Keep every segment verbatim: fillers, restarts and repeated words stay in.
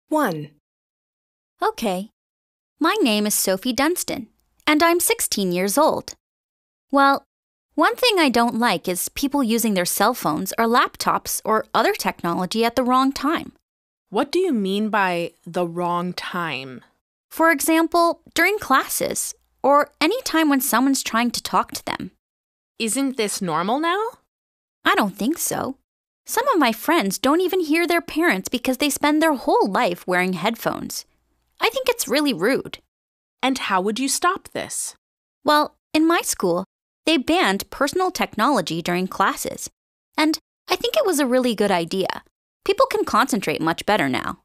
one. Okay. My name is Sophie Dunstan, and I'm sixteen years old. Well, one thing I don't like is people using their cell phones or laptops or other technology at the wrong time. What do you mean by the wrong time? For example, during classes, or any time when someone's trying to talk to them. Isn't this normal now? I don't think so. Some of my friends don't even hear their parents because they spend their whole life wearing headphones. I think it's really rude. And how would you stop this? Well, in my school, they banned personal technology during classes. And I think it was a really good idea. People can concentrate much better now.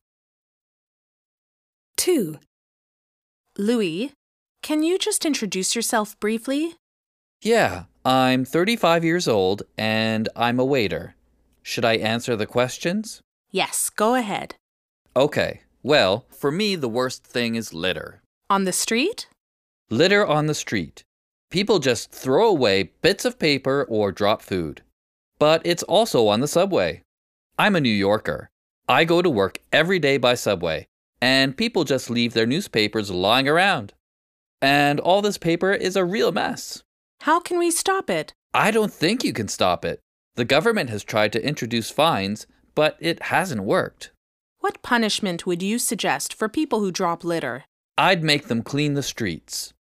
two. Louis, can you just introduce yourself briefly? Yeah, I'm thirty-five years old and I'm a waiter. Should I answer the questions? Yes, go ahead. Okay, well, for me, the worst thing is litter. On the street? Litter on the street. People just throw away bits of paper or drop food. But it's also on the subway. I'm a New Yorker. I go to work every day by subway, and people just leave their newspapers lying around. And all this paper is a real mess. How can we stop it? I don't think you can stop it. The government has tried to introduce fines, but it hasn't worked. What punishment would you suggest for people who drop litter? I'd make them clean the streets.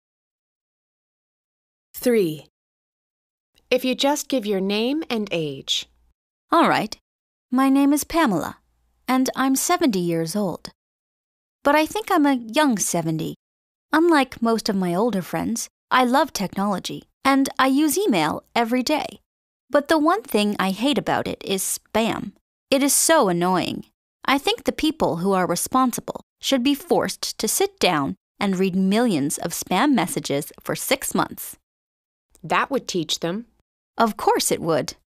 three. If you just give your name and age. All right. My name is Pamela, and I'm seventy years old. But I think I'm a young seventy. Unlike most of my older friends, I love technology, and I use email every day. But the one thing I hate about it is spam. It is so annoying. I think the people who are responsible should be forced to sit down and read millions of spam messages for six months. That would teach them. Of course it would.